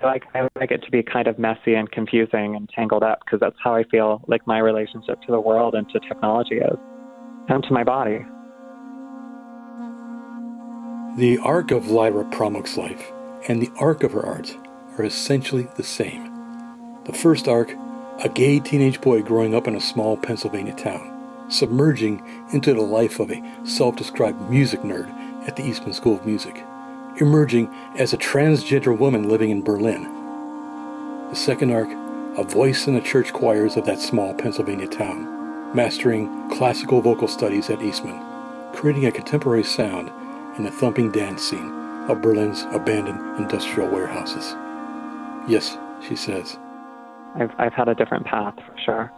I like it to be kind of messy and confusing and tangled up, because that's how I feel like my relationship to the world and to technology is, and to my body. The arc of Lyra Pramuk's life and the arc of her art are essentially the same. The first arc, a gay teenage boy growing up in a small Pennsylvania town, submerging into the life of a self-described music nerd at the Eastman School of Music, emerging as a transgender woman living in Berlin. The second arc, a voice in the church choirs of that small Pennsylvania town, mastering classical vocal studies at Eastman, creating a contemporary sound in the thumping dance scene of Berlin's abandoned industrial warehouses. Yes, she says. I've had a different path, for sure.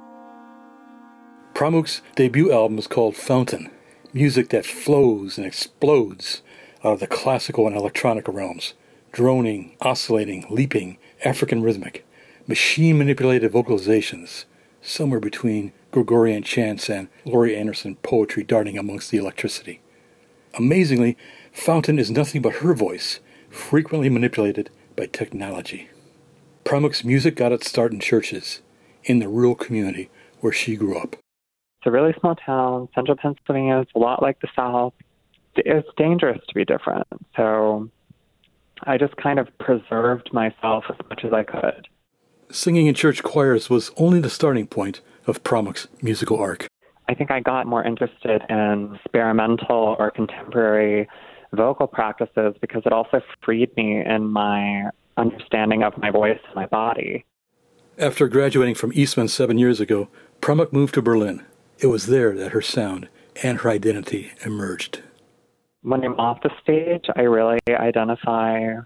Pramuk's debut album is called Fountain, music that flows and explodes out of the classical and electronic realms, droning, oscillating, leaping, African rhythmic, machine-manipulated vocalizations, somewhere between Gregorian chants and Laurie Anderson poetry darting amongst the electricity. Amazingly, Fountain is nothing but her voice, frequently manipulated by technology. Pramuk's music got its start in churches, in the rural community where she grew up. It's a really small town. Central Pennsylvania is a lot like the South. It's dangerous to be different. So I just kind of preserved myself as much as I could. Singing in church choirs was only the starting point of Pramuk's musical arc. I think I got more interested in experimental or contemporary vocal practices because it also freed me in my understanding of my voice and my body. After graduating from Eastman 7 years ago, Pramuk moved to Berlin. It was there that her sound and her identity emerged. When I'm off the stage, I really identify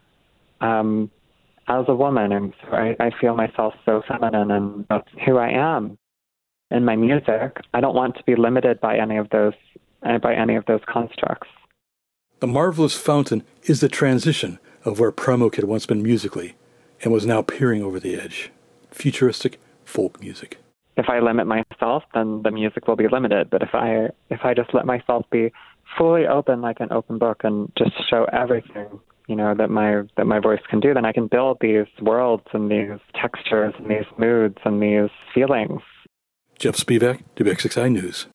as a woman, and so I feel myself so feminine, and that's who I am. In my music, I don't want to be limited by any of those constructs. The marvelous Fountain is the transition of where Pramuk had once been musically and was now peering over the edge. Futuristic folk music. If I limit myself, then the music will be limited. But if I just let myself be fully open like an open book and just show everything, that my voice can do, then I can build these worlds and these textures and these moods and these feelings. Jeff Spivak, WXXI News.